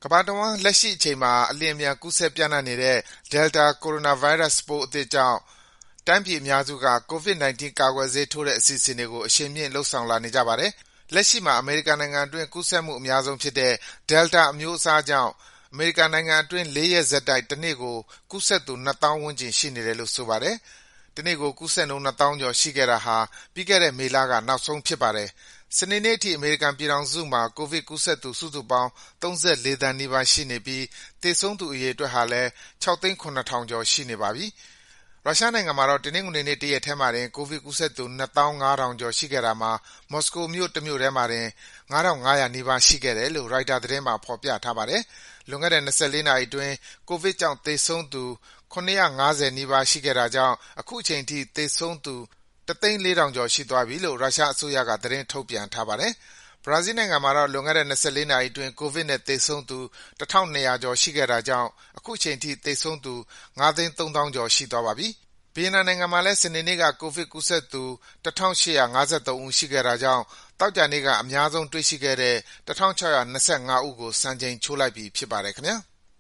ကမ္ဘာတဝန်းလက်ရှိအချိန်မှာအလျင်အမြန်ကူးစက်ပျံ့နှံ့နေတဲ့ Delta ကိုရိုနာဗိုင်းရပ်စ်ပိုးအသစ်ကြောင့်တိုင်းပြည်အများစုက COVID-19 ကာကွယ်ဆေးထိုးတဲ့အစီအစဉ်တွေကိုအရှိန်မြှင့်လုပ်ဆောင်လာနေကြပါတယ်။လက်ရှိမှာအမေရိကန်နိုင်ငံအတွင်းကူးစက်မှုအများဆုံးဖြစ်တဲ့ Delta အမျိုးအစားကြောင့်အမေရိကန်နိုင်ငံအတွင်း4 ရက်ဆက်တိုက်တနေ့ကိုကူးစက်သူ ၂ သောင်းဝန်းကျင်ရှိနေတယ်လို့ဆိုပါတယ်။တနေ့ကိုကူးစက်နှုန်း ၂ သောင်းကျော်ရှိခဲ့တာဟာပြီးခဲ့တဲ့မေလကနောက်ဆုံးဖြစ်ပါတယ်။စနေနေ့အထိအမေရိကန်ပြည်ထောင်စုမှာကိုဗစ်ကူးစက်သူစုစုပေါင်း34သန်းနီးပါးရှိနေပြီးသေဆုံးသူအရေအတွက်ဟာလည်း6သိန်း7ထောင်ကျော်ရှိနေပါပြီ။ရုရှားနိုင်ငံမှာတော့တနင်္ဂနွေနေ့တရက်ထဲမှာတင်ကိုဗစ်ကူးစက်သူ25000ကျော်ရှိခဲ့တာမှာမော်စကိုမြို့တစ်မြို့ထဲမှာတင်9500နီးပါးရှိခဲ့တယ်လို့ရိုက်တာသတင်းမှာဖော်ပြထားပါတယ်။လွန်ခဲ့တဲ့24နာရီအတွင်းကိုဗစ်ကြောင့်သေဆုံးသူ950နီးပါးရှိခဲ့တာကြောင့်အခုချိန်ထိသေဆုံးသူ14000ကျော်ရှိသွားပြီလို့ရုရှားအစိုးရကသတင်းထုတ်ပြန်ထားပါတယ်။ဘရာဇီးနိုင်ငံမှာတော့လွန်ခဲ့တဲ့24နာရီအတွင်းကိုဗစ်နဲ့သေဆုံးသူ1200ကျော်ရှိခဲ့တာကြောင့်အခုချိန်ထိသေဆုံးသူ93000ကျော်ရှိသွားပါပြီ။ဗီယက်နမ်နိုင်ငံမှာလည်းစနေနေ့ကကိုဗစ်ကူးစက်သူ1853ဦးရှိခဲ့တာကြောင့်သောကြာနေ့ကအများဆုံးတွေ့ရှိခဲ့တဲ့1625ဦးကိုစံချိန်ချိုးလိုက်ပြီဖြစ်ပါတယ်ခင်ဗျာ။